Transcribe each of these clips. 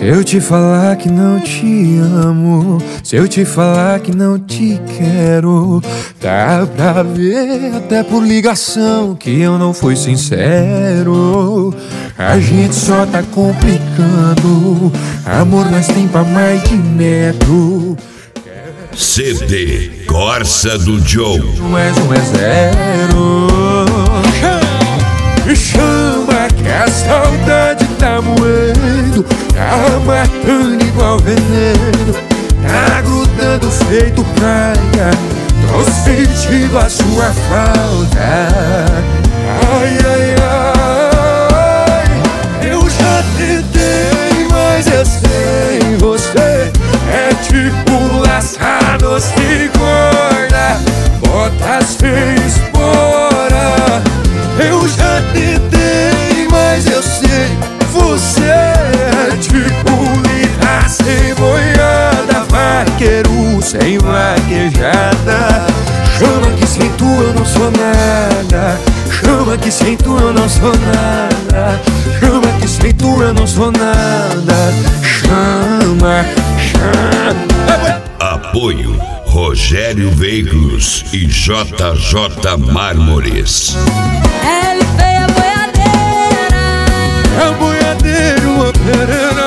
Se eu te falar que não te amo, se eu te falar que não te quero, dá pra ver até por ligação que eu não fui sincero. A gente só tá complicando, amor nós tem pra mais de metro. CD Corsa do Joe. Um é zero. Me chama que a saudade tá moendo, tá matando igual veneno, tá grudando feito praia, tô sentindo a sua falta. Ai, ai, ai, eu já tentei, mas eu sei, você é tipo laçado sem corda, bota sem espora. Eu já tentei, mas eu sei, você é tipo lida sem boiada, vaqueiro sem vaquejada. Chama que sem tu eu não sou nada, chama que sem tu eu não sou nada, chama que sem tu eu não sou nada. Chama, chama. Apoio Rogério Veículos e JJ Mármores. LP a boiadeira, É o boiadeiro operando.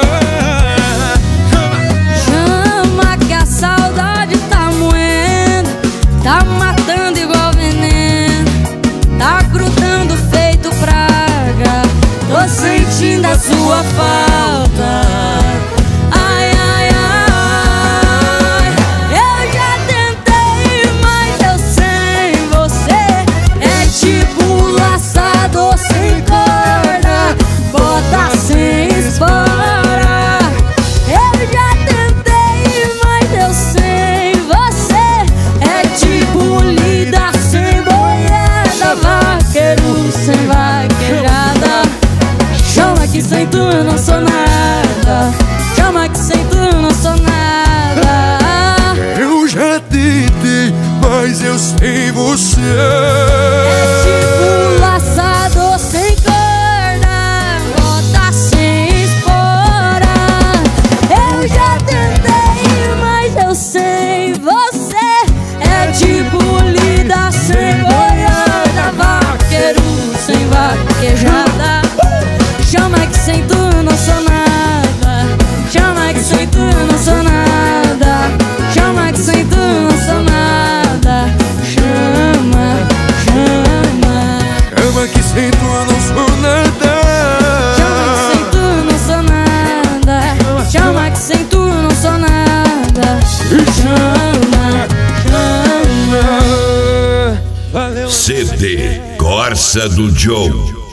chama que a saudade tá moendo, tá matando igual veneno, tá grudando feito praga, tô sentindo a sua falta. Ai, ai, ai, eu já tentei, mas eu sem você é tipo laçador sem corda, bota sem espora. Eu já tentei, mas eu sem você é tipo lida sem boiada, vaqueiro sem vaquejada. Chama que sem tu eu não sou nada, chama que sem tu eu não sou nada. Eu já tentei, mas eu sei você. É tipo laçador sem corda, bota sem espora. Eu já tentei, mas eu sei, você é tipo lida sem boiada, vaqueiro sem vaquejada. Chama que sem tu eu não sou nada, chama que sem tu eu não sou nada, chama que sem tu eu não sou nada. Chama, chama, Chama que sem tu eu não sou nada. chama que sem tu eu não sou nada, chama que sem tu eu não sou nada. Chama, chama. Valeu. CD Corsa do Joe.